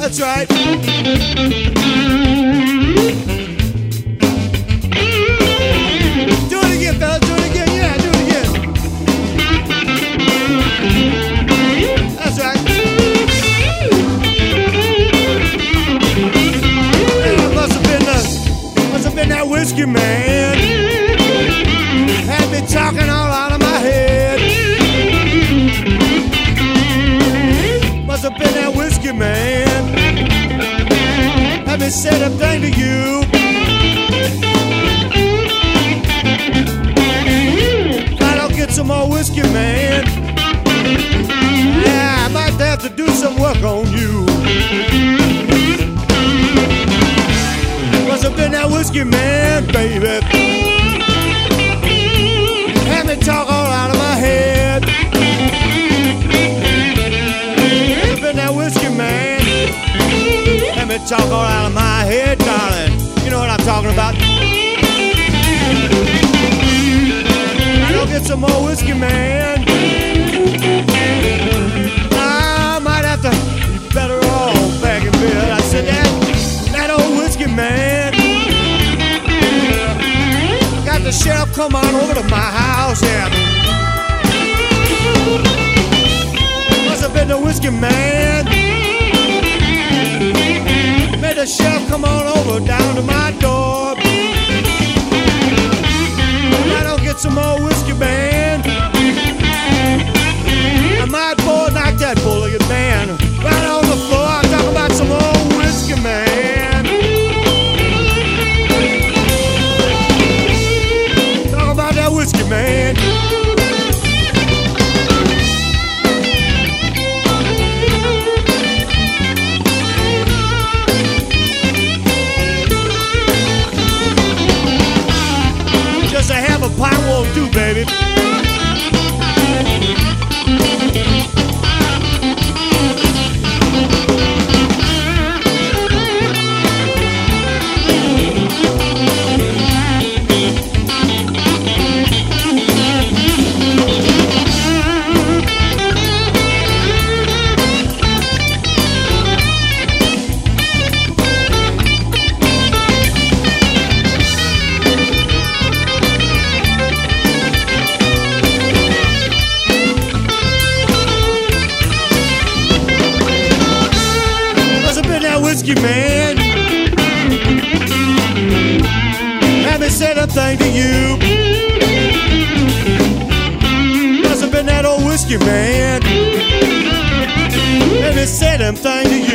That's right. Do it again, fellas. Do it again. Yeah, do it again. That's right. Yeah, must have been that whiskey man. Had me talking all out of my head. Must have been that whiskey man. Had me said a thing to you. I don't get some more whiskey, man. Yeah, I might have to do some work on you. Must have been that whiskey man, baby. Had me talk all out of my head. Must have been that whiskey man. Had me talk all out of my head, darling. You know what I'm talking about. I'll get some more whiskey, man. I might have to be better off back in bed. I said that old whiskey man. Got the sheriff come on over to my house, yeah. Must have been the whiskey man. Made the sheriff come on over down to my door. I don't get some more whiskey, man. I might knock that bullet man right on the floor. I'm talking about some old whiskey, man. Talk about that whiskey, man. Just a half a pint won't do, baby. Whiskey man, had me say that thing to you. Must have been that old whiskey man. Had me say them thing to you.